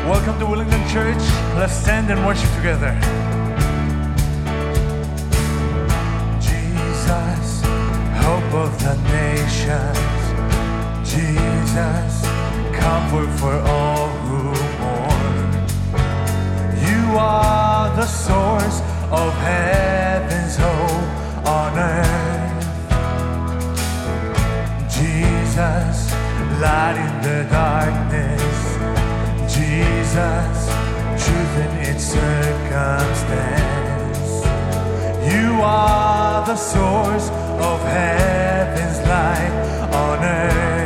Welcome to Wellington Church. Let's stand and worship together. Jesus, hope of the nations. Jesus, comfort for all who mourn. You are the source of heaven's hope on earth. Jesus, light in the darkness. Jesus, truth in its circumstance. You are the source of heaven's light on earth.